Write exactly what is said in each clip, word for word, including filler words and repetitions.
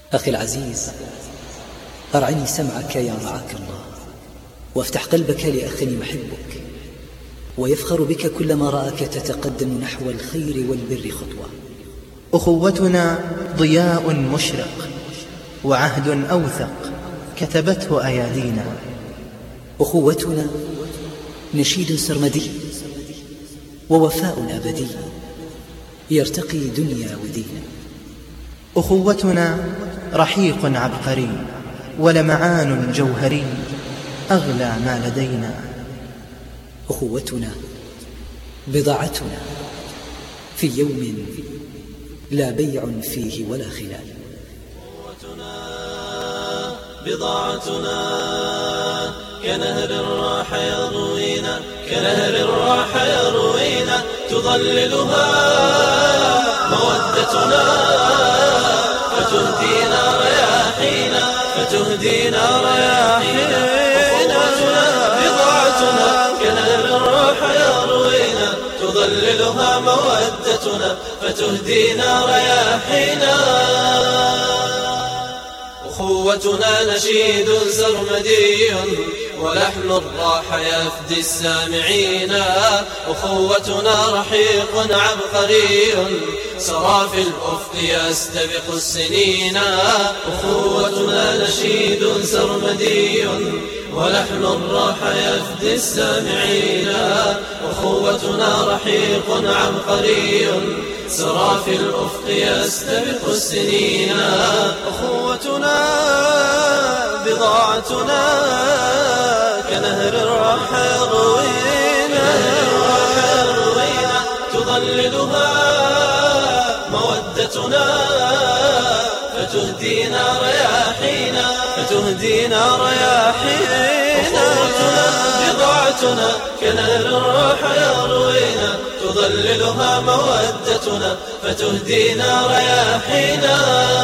أخي العزيز، أرعني سمعك يا رعاك الله، وافتح قلبك لأخي يحبك ويفخر بك كلما رآك تتقدم نحو الخير والبر خطوة. أخوتنا ضياء مشرق وعهد أوثق كتبته أيادينا. أخوتنا نشيد سرمدي ووفاء أبدي يرتقي دنيا ودين. أخوتنا رحيق عبقري ولمعان جوهري أغلى ما لدينا. أخوتنا بضاعتنا في يوم لا بيع فيه ولا خلال. أخوتنا بضاعتنا كنهر راح يروينا، كنهر راح يروينا تظللها مودتنا فتهدينا رياحينا، فتهدينا رياحينا. أخوتنا بضاعتنا كنهر راح يروينا تظللها مودتنا فتهدينا رياحينا. أخوتنا نشيد سرمدي ولحن الراح يفدي السامعين. أخوتنا رحيق عبقري سرى في الأفق يستبق السنين. أخوتنا نشيد سرمدي ولحن الراح يفدي السامعين. أخوتنا رحيق عبقري سرى في الأفق يستبق السنين. أخوتنا بضاعتنا كنهر راح يروينا، تظللها مودتنا فتهدينا رياحينا، فتهدينا رياحينا. أخوتنا بضاعتنا كنهر راح يروينا تظللها مودتنا فتهدينا رياحينا.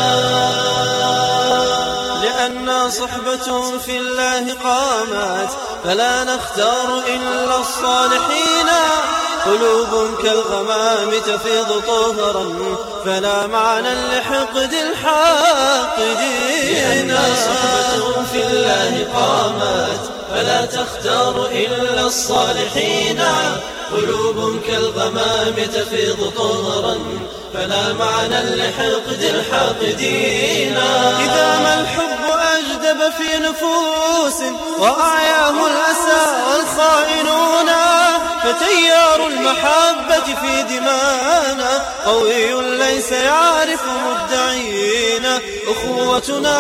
لأن صحبة في الله قامت فلا نختار إلا الصالحين. قلوب كالغمام تفيض طهرا فلا معنى لحقد الحاقدين. لأن صحبة في الله قامت فلا تختار إلا الصالحين. قلوب كالغمام تفيض طهرا فلا معنى لحقد الحاقدين. إذا ما الحب أجدب في نفوس وأعياه الأسى والخائنون فتيار المحبة في دمانا قوي ليس يعرف مدعين. أخوتنا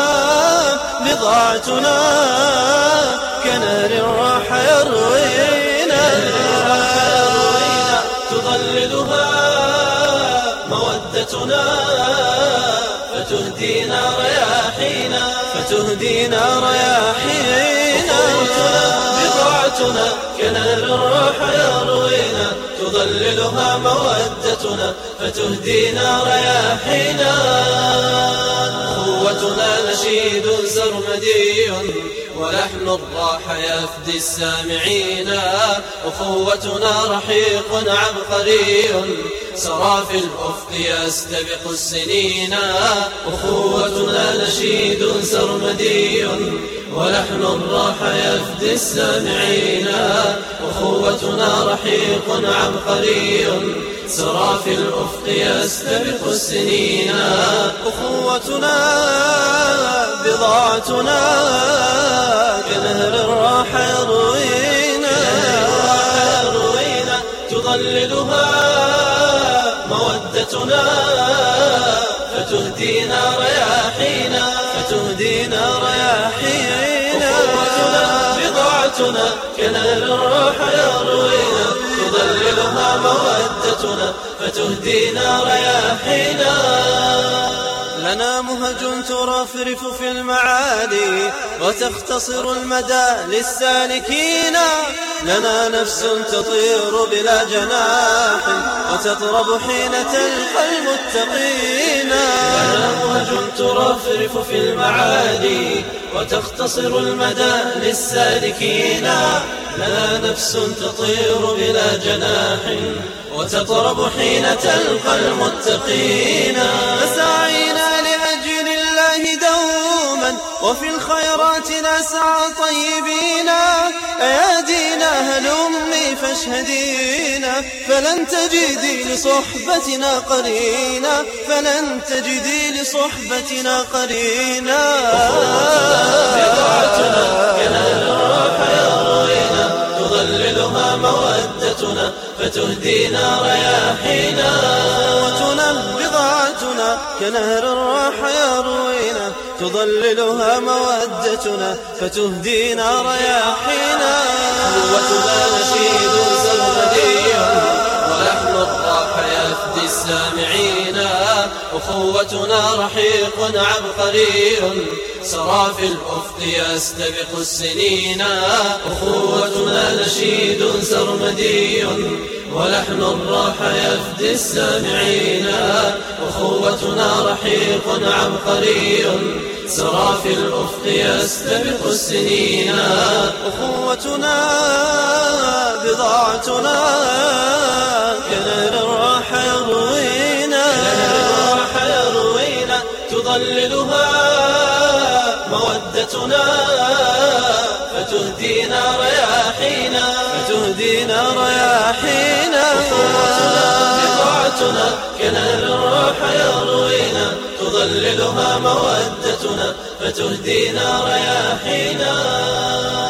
بضاعتنا كنهر راح يروينا، تظللها مودتنا فتهدينا رياحينا، فتهدينا رياحينا. أخوتنا بضاعتنا كنهر راح يروينا تظللها مودتنا فتهدينا رياحينا. أخوتنا نشيد سرمدي ولحن الراح يفدي السامعين. أخوتنا رحيق عبقري سرى في الأفق يستبق السنين. أخوتنا نشيد سرمدي ولحن الراح يفدي السامعين. أخوتنا رحيق عبقري سرى في الأفق يستبق السنين. أخوتنا بضاعتنا كنهر راح يروينا، تظللها مودتنا فتهدينا رياحينا، فتهدينا رياحينا. أخوتنا بضاعتنا كنهر راح يروينا تظللها مودتنا فتهدينا رياحينا. لنا مهج ترفرف في المعالي وتختصر المدى للسالكين. لنا نفس تطير بلا جناح وتطرب حين تلقى المتقين. لنا مهج ترفرف في المعالي وتختصر المدى للسالكين. لنا نفس تطير بلا جناح وتطرب حين تلقى المتقين. فسعينا لأجل الله وفي الخيرات نسعى طيبين. أيادينا هلمي فاشهدينا، فلن تجدي لصحبتنا قرينا، فلن تجدي لصحبتنا قرينا. بضاعتنا كنار الروح يروينا، تظللها مودتنا فتهدينا رياحينا. بضاعتنا كنهر الروح يروينا، تظللها مودتنا فتهدينا رياحينا. قوتنا نشيد سرمدي، ولحن الراح يفدي السامعين. أخوتنا رحيق عبقري، سرى في الأفق يستبق السنين. أخوتنا نشيد سرمدي، ولحن الراح يفدي السامعين. أخوتنا رحيق عبقري، سرى في الأفق يستبق السنين. أخوتنا بضاعتنا كنار الراح يروينا، تظللها مودتنا فتهدينا رياحينا، فتهدينا رياحينا. بضاعتنا كنار الروح يروينا، تظللها مودتنا فتهدينا رياحينا.